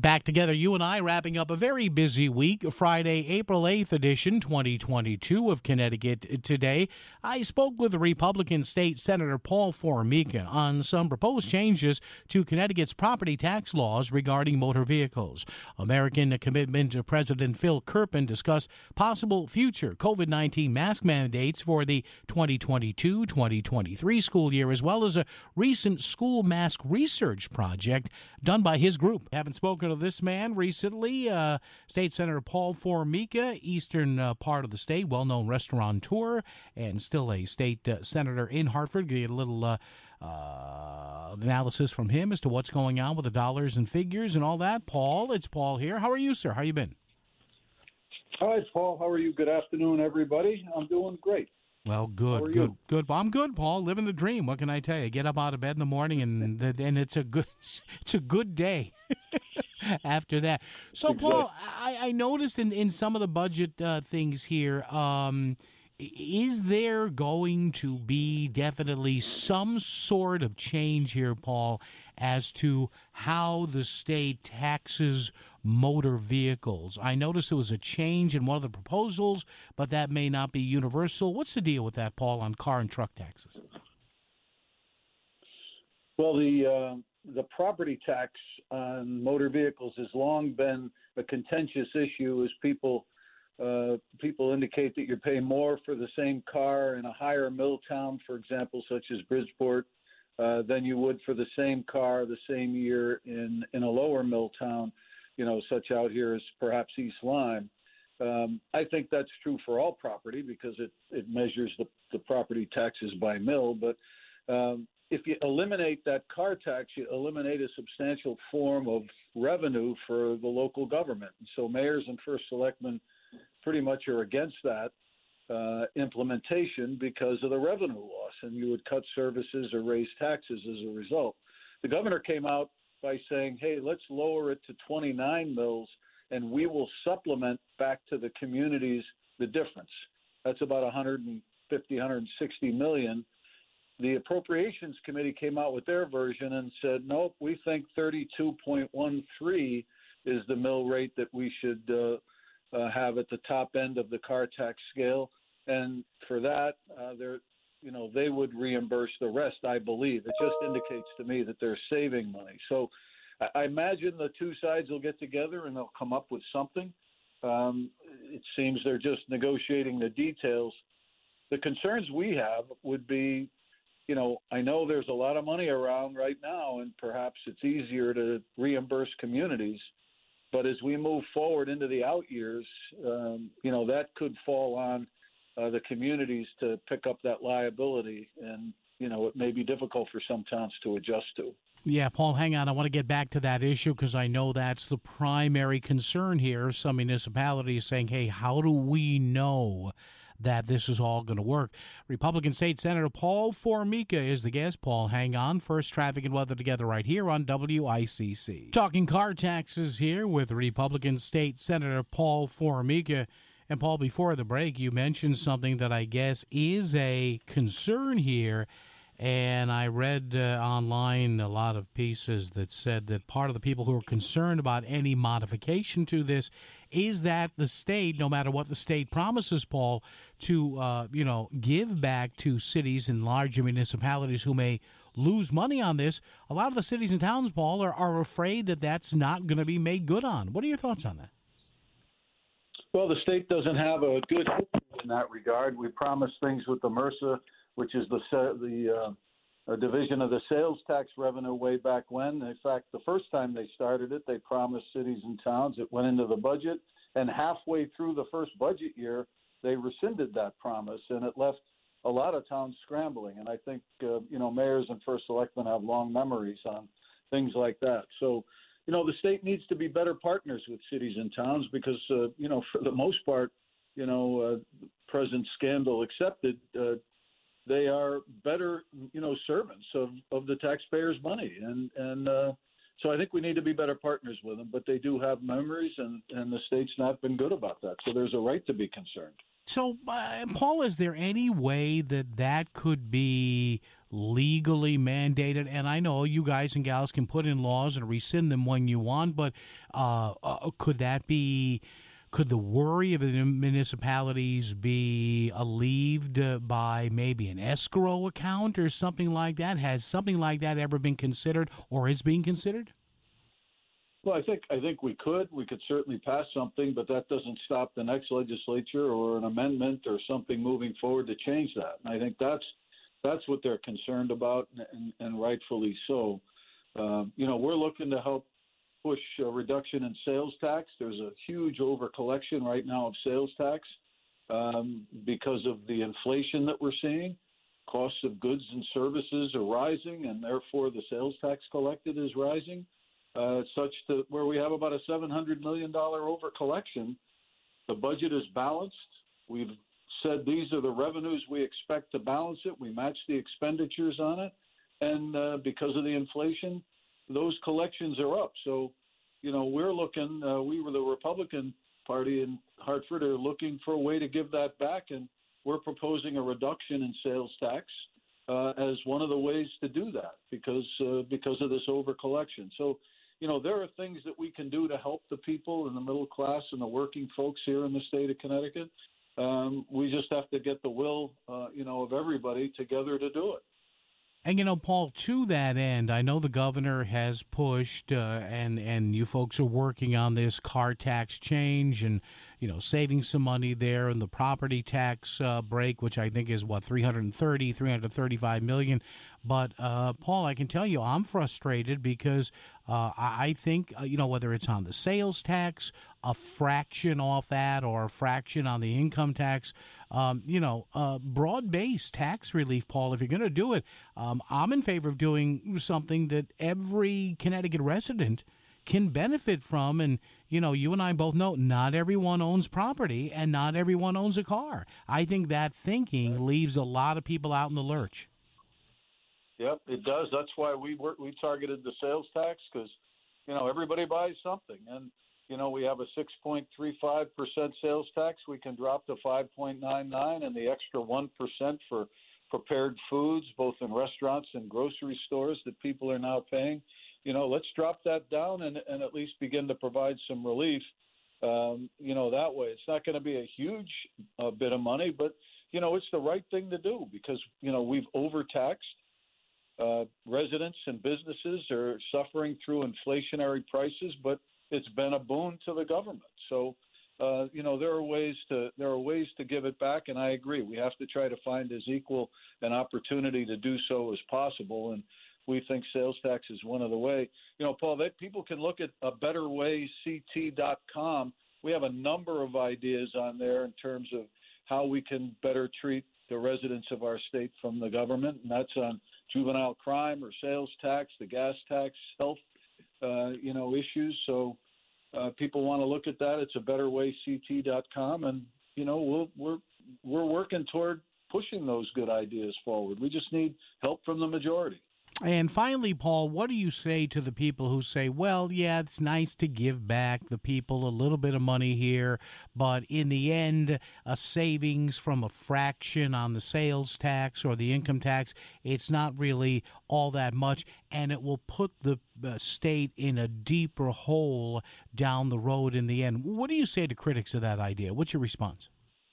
Back together, you and I, wrapping up a very busy week. Friday, April 8th edition, 2022 of Connecticut Today. I spoke with Republican State Senator Paul Formica on some proposed changes to Connecticut's property tax laws regarding motor vehicles. American Commitment President Phil Kerpen discussed possible future COVID-19 mask mandates for the 2022-2023 school year, as well as a recent school mask research project done by his group. Haven't spoken to this man recently. State Senator Paul Formica, eastern part of the state, well-known restaurateur, and still a state senator in Hartford. Get a little analysis from him as to what's going on with the dollars and figures and all that. Paul, it's Paul here. How are you, sir? How you been? Hi, Paul. How are you? Good afternoon, everybody. I'm doing great. Well, good. I'm good, Paul. Living the dream. What can I tell you? Get up out of bed in the morning, and it's a good day after that. So, exactly. Paul, I noticed in some of the budget things here, is there going to be definitely some sort of change here, Paul, as to how the state taxes motor vehicles? I noticed there was a change in one of the proposals, but that may not be universal. What's the deal with that, Paul, on car and truck taxes? Well, the property tax on motor vehicles has long been a contentious issue, as people indicate that you're paying more for the same car in a higher mill town, for example, such as Bridgeport, than you would for the same car the same year in a lower mill town, such out here as perhaps East Lyme. I think that's true for all property because it measures the property taxes by mill. But if you eliminate that car tax, you eliminate a substantial form of revenue for the local government. And so mayors and first selectmen pretty much are against that implementation because of the revenue loss, and you would cut services or raise taxes as a result. The governor came out by saying, hey, let's lower it to 29 mills, and we will supplement back to the communities the difference. That's about 150, 160 million. The Appropriations Committee came out with their version and said, nope, we think 32.13 is the mill rate that we should have at the top end of the car tax scale, and for that, they would reimburse the rest. I believe it just indicates to me that they're saving money. So, I imagine the two sides will get together and they'll come up with something. It seems they're just negotiating the details. The concerns we have would be, I know there's a lot of money around right now, and perhaps it's easier to reimburse communities. But as we move forward into the out years, that could fall on the communities to pick up that liability. And, it may be difficult for some towns to adjust to. Yeah, Paul, hang on. I want to get back to that issue because I know that's the primary concern here. Some municipalities saying, hey, how do we know that this is all going to work? Republican State Senator Paul Formica is the guest. Paul, hang on. First, traffic and weather together right here on WICC. Talking car taxes here with Republican State Senator Paul Formica. And, Paul, before the break, you mentioned something that I guess is a concern here. And I read online a lot of pieces that said that part of the people who are concerned about any modification to this is that the state, no matter what the state promises, Paul, to, give back to cities and larger municipalities who may lose money on this, a lot of the cities and towns, Paul, are afraid that that's not going to be made good on. What are your thoughts on that? Well, the state doesn't have a good history in that regard. We promised things with the MRSA, which is the division of the sales tax revenue way back when. In fact, the first time they started it, they promised cities and towns. It went into the budget, and halfway through the first budget year, they rescinded that promise, and it left a lot of towns scrambling. And I think, mayors and first selectmen have long memories on things like that. So, the state needs to be better partners with cities and towns because, for the most part, present scandal accepted, they are better, servants of the taxpayers' money. And so I think we need to be better partners with them, but they do have memories, and the state's not been good about that. So there's a right to be concerned. So, Paul, is there any way that could be legally mandated? And I know you guys and gals can put in laws and rescind them when you want, but could that be? Could the worry of the municipalities be alleviated by maybe an escrow account or something like that? Has something like that ever been considered or is being considered? Well, I think we could certainly pass something, but that doesn't stop the next legislature or an amendment or something moving forward to change that. And I think that's what they're concerned about, and rightfully so. We're looking to help push a reduction in sales tax. There's a huge overcollection right now of sales tax because of the inflation that we're seeing. Costs of goods and services are rising, and therefore the sales tax collected is rising, such that where we have about a $700 million overcollection. The budget is balanced. We've said these are the revenues we expect to balance it. We match the expenditures on it, and because of the inflation, those collections are up. So, we're looking, we were the Republican Party in Hartford are looking for a way to give that back, and we're proposing a reduction in sales tax as one of the ways to do that because of this overcollection. So, there are things that we can do to help the people in the middle class and the working folks here in the state of Connecticut. We just have to get the will, of everybody together to do it. And, Paul, to that end, I know the governor has pushed, and you folks are working on this car tax change and, saving some money there, and the property tax break, which I think is, $335 million. But, Paul, I can tell you I'm frustrated because I think, whether it's on the sales tax, a fraction off that, or a fraction on the income tax, broad-based tax relief, Paul, if you're going to do it, I'm in favor of doing something that every Connecticut resident can benefit from. And, you and I both know not everyone owns property and not everyone owns a car. I think that thinking leaves a lot of people out in the lurch. Yep, it does. That's why we targeted the sales tax because, everybody buys something. And, we have a 6.35% sales tax. We can drop to 5.99, and the extra 1% for prepared foods, both in restaurants and grocery stores that people are now paying. Let's drop that down and at least begin to provide some relief, that way. It's not going to be a huge bit of money, but, it's the right thing to do because, we've overtaxed. Residents and businesses are suffering through inflationary prices, but it's been a boon to the government. So, there are ways to give it back, and I agree. We have to try to find as equal an opportunity to do so as possible, and we think sales tax is one of the way. Paul, that people can look at a betterwayct.com. We have a number of ideas on there in terms of how we can better treat the residents of our state from the government, and that's on juvenile crime or sales tax, the gas tax, health, issues. So people want to look at that. It's a betterwayct.com, and we're working toward pushing those good ideas forward. We just need help from the majority. And finally, Paul, what do you say to the people who say, well, yeah, it's nice to give back the people a little bit of money here, but in the end, a savings from a fraction on the sales tax or the income tax, it's not really all that much, and it will put the state in a deeper hole down the road in the end. What do you say to critics of that idea? What's your response?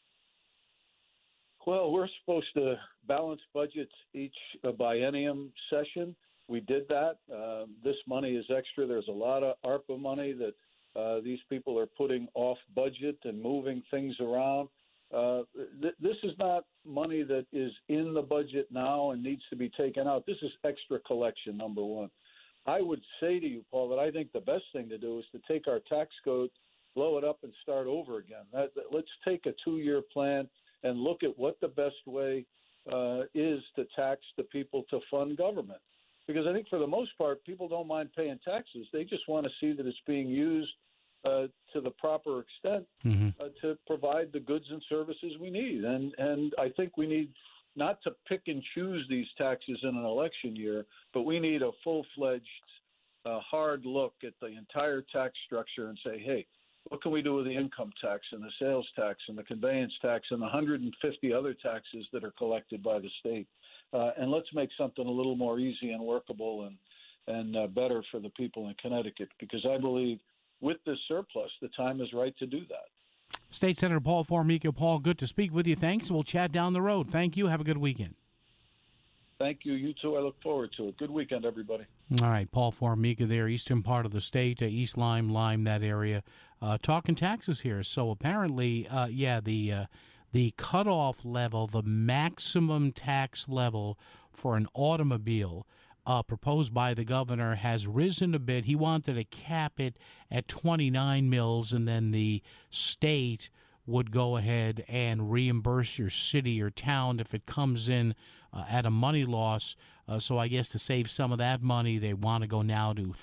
Well, we're supposed to balance budgets each biennium session. We did that. This money is extra. There's a lot of ARPA money that these people are putting off budget and moving things around. This is not money that is in the budget now and needs to be taken out. This is extra collection, number one. I would say to you, Paul, that I think the best thing to do is to take our tax code, blow it up, and start over again. Let's take a 2-year plan and look at what the best way is to tax the people to fund government. Because I think for the most part, people don't mind paying taxes. They just want to see that it's being used to the proper extent to provide the goods and services we need. And I think we need not to pick and choose these taxes in an election year, but we need a full-fledged, hard look at the entire tax structure and say, hey, what can we do with the income tax and the sales tax and the conveyance tax and the 150 other taxes that are collected by the state? and let's make something a little more easy and workable and better for the people in Connecticut, because I believe with this surplus, the time is right to do that. State Senator Paul Formica. Paul, good to speak with you. Thanks. We'll chat down the road. Thank you. Have a good weekend. Thank you. You too. I look forward to it. Good weekend, everybody. All right. Paul Formica there, eastern part of the state, East Lyme, that area, talking taxes here. So apparently, the cutoff level, the maximum tax level for an automobile proposed by the governor has risen a bit. He wanted to cap it at 29 mils, and then the state would go ahead and reimburse your city or town if it comes in at a money loss. So I guess to save some of that money, they want to go now to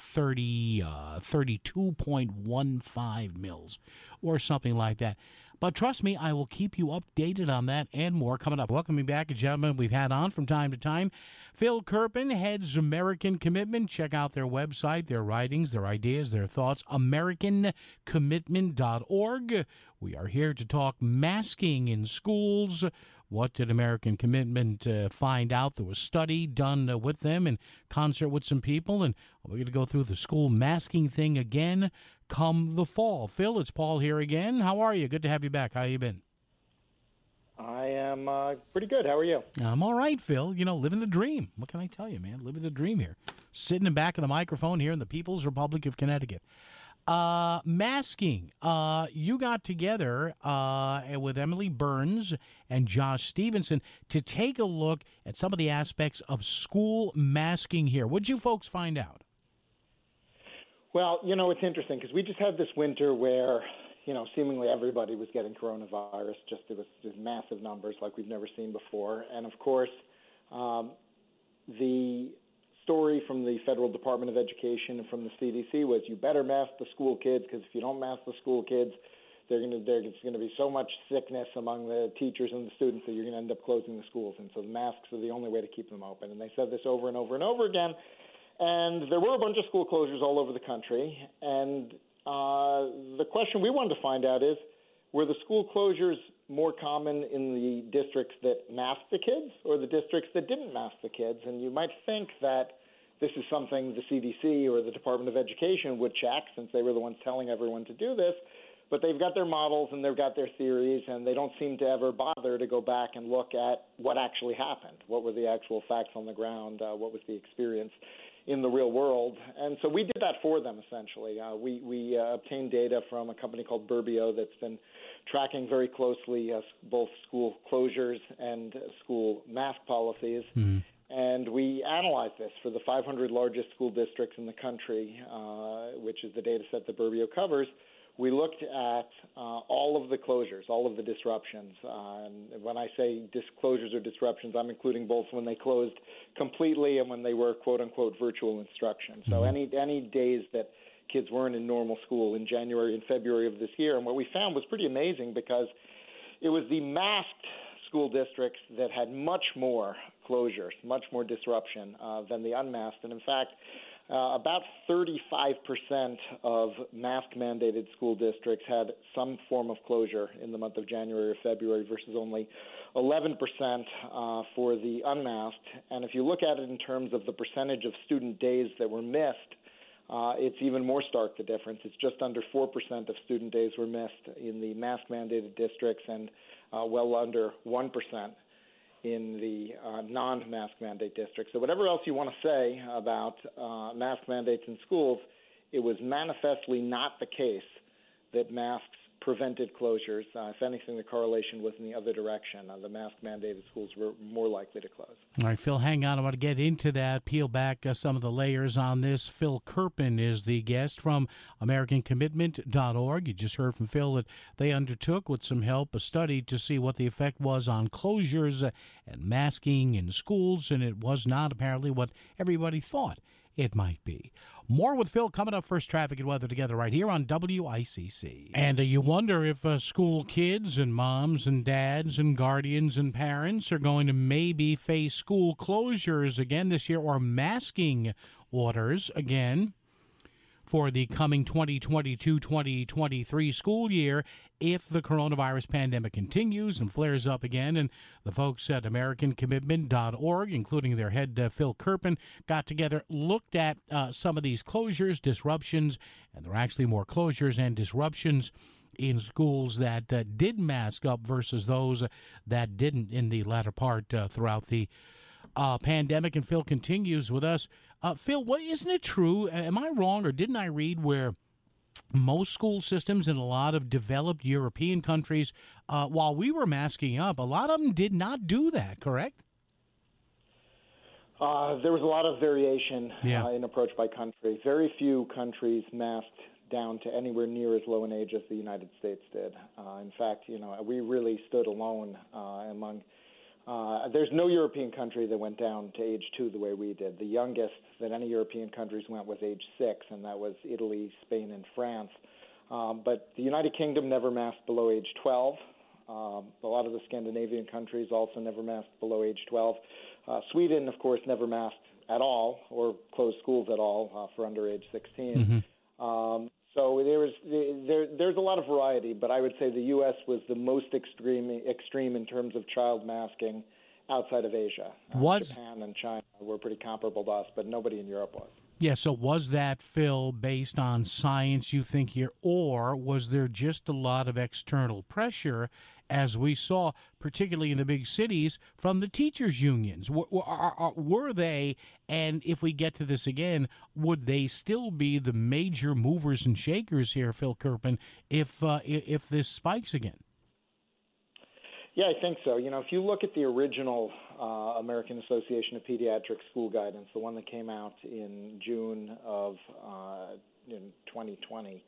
32.15 mils or something like that. But trust me, I will keep you updated on that and more coming up. Welcoming back a gentleman we've had on from time to time. Phil Kerpen heads American Commitment. Check out their website, their writings, their ideas, their thoughts, AmericanCommitment.org. We are here to talk masking in schools. What did American Commitment find out? There was a study done with them in concert with some people, and we're going to go through the school masking thing again come the fall. Phil, it's Paul here again. How are you? Good to have you back. How you been? I am pretty good. How are you? I'm all right, Phil. You know, living the dream. What can I tell you, man? Living the dream here. Sitting in back of the microphone here in the People's Republic of Connecticut. Masking. You got together with Emily Burns and Josh Stevenson to take a look at some of the aspects of school masking here. What'd you folks find out? Well, you know, it's interesting because we just had this winter where, you know, seemingly everybody was getting coronavirus. It was just massive numbers like we've never seen before. And, of course, the story from the Federal Department of Education and from the CDC was you better mask the school kids, because if you don't mask the school kids, there's going to be so much sickness among the teachers and the students that you're going to end up closing the schools. And so the masks are the only way to keep them open. And they said this over and over and over again. And there were a bunch of school closures all over the country. And the question we wanted to find out is, were the school closures more common in the districts that masked the kids or the districts that didn't mask the kids? And you might think that this is something the CDC or the Department of Education would check, since they were the ones telling everyone to do this. But they've got their models and they've got their theories, and they don't seem to ever bother to go back and look at what actually happened. What were the actual facts on the ground? What was the experience in the real world? And so we did that for them, essentially. We obtained data from a company called Burbio that's been tracking very closely both school closures and school mask policies. Mm-hmm. And we analyzed this for the 500 largest school districts in the country, which is the data set that Burbio covers. We looked at all of the closures, all of the disruptions. And when I say closures or disruptions, I'm including both when they closed completely and when they were, quote-unquote, virtual instruction. So any days that kids weren't in normal school in January and February of this year. And what we found was pretty amazing, because it was the masked school districts that had much more closures, much more disruption than the unmasked. And in fact, about 35% of mask-mandated school districts had some form of closure in the month of January or February versus only 11% for the unmasked. And if you look at it in terms of the percentage of student days that were missed, it's even more stark, the difference. It's just under 4% of student days were missed in the mask-mandated districts, and well under 1% in the non-mask mandate districts. So whatever else you want to say about mask mandates in schools, it was manifestly not the case that masks prevented closures. If anything, the correlation was in the other direction. The mask-mandated schools were more likely to close. All right, Phil, hang on. I want to get into that, peel back some of the layers on this. Phil Kerpen is the guest from AmericanCommitment.org. You just heard from Phil that they undertook, with some help, a study to see what the effect was on closures and masking in schools, and it was not apparently what everybody thought it might be. More with Phil coming up. First, traffic and weather together right here on WICC. And you wonder if school kids and moms and dads and guardians and parents are going to maybe face school closures again this year, or masking orders again. for the coming 2022-2023 school year if the coronavirus pandemic continues and flares up again. And the folks at AmericanCommitment.org, including their head Phil Kerpen, got together, looked at some of these closures, disruptions, and there are actually more closures and disruptions in schools that did mask up versus those that didn't in the latter part throughout the pandemic. And Phil continues with us. Phil, isn't it true? Am I wrong, or didn't I read where most school systems in a lot of developed European countries, while we were masking up, a lot of them did not do that, correct? There was a lot of variation in approach by country. Very few countries masked down to anywhere near as low an age as the United States did. In fact, we really stood alone among there's no European country that went down to age 2 the way we did. The youngest that any European countries went was age 6, and that was Italy, Spain, and France. But the United Kingdom never masked below age 12. A lot of the Scandinavian countries also never masked below age 12. Sweden, of course, never masked at all or closed schools at all for under age 16. Mm-hmm. So there's a lot of variety, but I would say the U.S. was the most extreme in terms of child masking outside of Asia. Japan and China were pretty comparable to us, but nobody in Europe was. Yeah, so was that, Phil, based on science, you think here, or was there just a lot of external pressure, as we saw, particularly in the big cities, from the teachers' unions? Were they, and if we get to this again, would they still be the major movers and shakers here, Phil Kerpen, if this spikes again? Yeah, I think so. If you look at the original American Association of Pediatric School Guidance, the one that came out in June of 2020,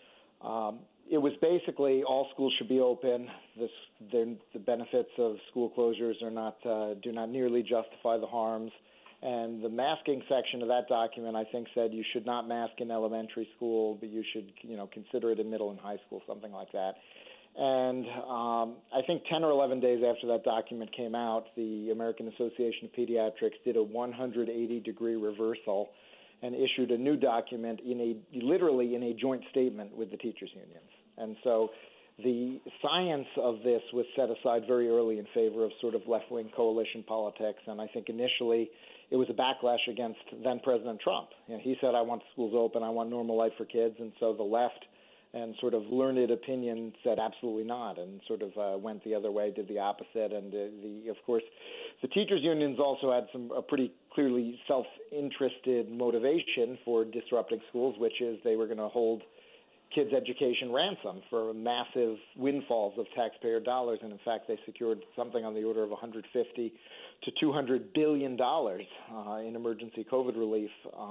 it was basically all schools should be open. The benefits of school closures do not nearly justify the harms. And the masking section of that document, I think, said you should not mask in elementary school, but you should, consider it in middle and high school, something like that. And I think 10 or 11 days after that document came out, the American Association of Pediatrics did a 180-degree reversal and issued a new document literally in a joint statement with the teachers' unions. And so the science of this was set aside very early in favor of sort of left-wing coalition politics, and I think initially it was a backlash against then-President Trump. He said, I want schools open, I want normal life for kids, and so the left and sort of learned opinion said absolutely not, and sort of went the other way, did the opposite. And of course, the teachers' unions also had a pretty clearly self-interested motivation for disrupting schools, which is they were going to hold kids' education ransom for massive windfalls of taxpayer dollars. And in fact, they secured something on the order of $150 to $200 billion in emergency COVID relief.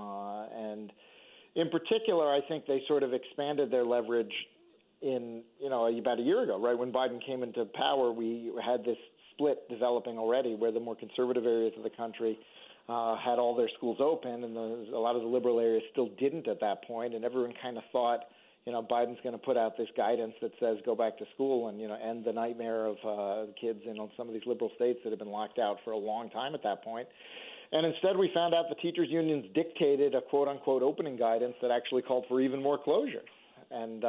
And in particular, I think they sort of expanded their leverage in, about a year ago, right? When Biden came into power, we had this split developing already where the more conservative areas of the country had all their schools open, and a lot of the liberal areas still didn't at that point, and everyone kind of thought, Biden's going to put out this guidance that says go back to school and, end the nightmare of kids in some of these liberal states that have been locked out for a long time at that point. And instead, we found out the teachers' unions dictated a quote-unquote opening guidance that actually called for even more closures. And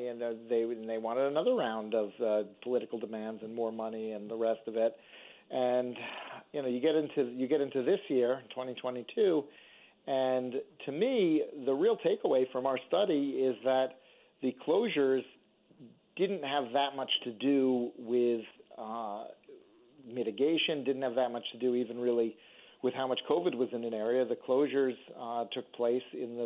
they wanted another round of political demands and more money and the rest of it. And you get into this year, 2022, and to me, the real takeaway from our study is that the closures didn't have that much to do with mitigation, didn't have that much to do even really with how much COVID was in an area. The closures took place in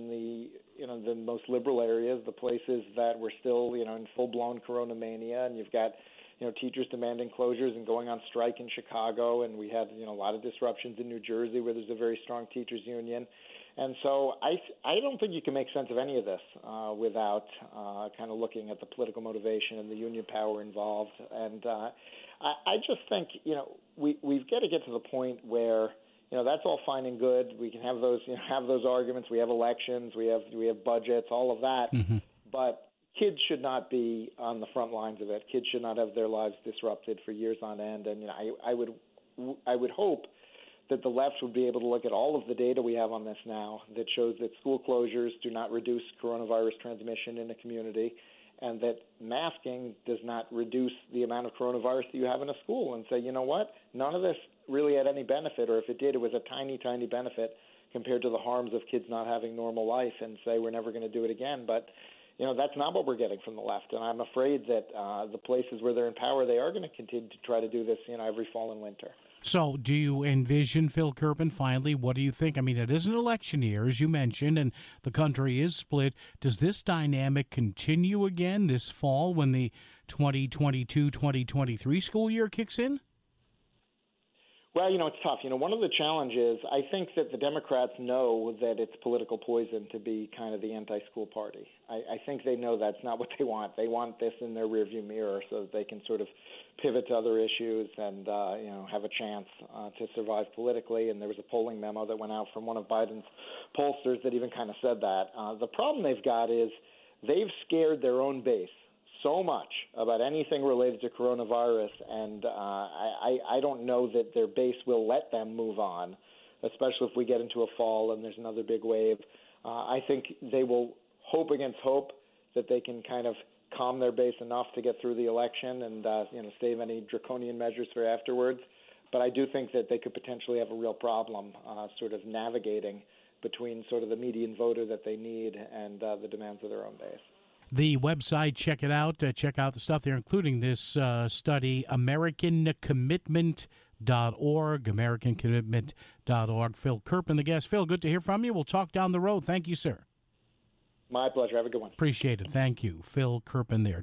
the most liberal areas, the places that were still in full-blown corona mania, and you've got teachers demanding closures and going on strike in Chicago, and we had a lot of disruptions in New Jersey where there's a very strong teachers union. And so I don't think you can make sense of any of this without kind of looking at the political motivation and the union power involved. And I just think, we've got to get to the point where, that's all fine and good. We can have those arguments. We have elections. We have budgets, all of that. Mm-hmm. But kids should not be on the front lines of it. Kids should not have their lives disrupted for years on end. And I would hope that the left would be able to look at all of the data we have on this now that shows that school closures do not reduce coronavirus transmission in a community, and that masking does not reduce the amount of coronavirus that you have in a school, and say, you know what, none of this really had any benefit, or if it did, it was a tiny, tiny benefit compared to the harms of kids not having normal life, and say we're never going to do it again. But that's not what we're getting from the left, and I'm afraid that the places where they're in power, they are going to continue to try to do this, every fall and winter. So do you envision, Phil Kerpen, finally, what do you think? I mean, it is an election year, as you mentioned, and the country is split. Does this dynamic continue again this fall when the 2022-2023 school year kicks in? Well, it's tough. One of the challenges, I think that the Democrats know that it's political poison to be kind of the anti-school party. I think they know that's not what they want. They want this in their rearview mirror so that they can sort of pivot to other issues and, have a chance to survive politically. And there was a polling memo that went out from one of Biden's pollsters that even kind of said that. The problem they've got is they've scared their own base so much about anything related to coronavirus, and I don't know that their base will let them move on, especially if we get into a fall and there's another big wave. I think they will hope against hope that they can kind of calm their base enough to get through the election and save any draconian measures for afterwards. But I do think that they could potentially have a real problem sort of navigating between sort of the median voter that they need and the demands of their own base. The website, check it out. Check out the stuff there, including this study, AmericanCommitment.org, AmericanCommitment.org. Phil Kerpen, the guest. Phil, good to hear from you. We'll talk down the road. Thank you, sir. My pleasure. Have a good one. Appreciate it. Thank you. Phil Kerpen there.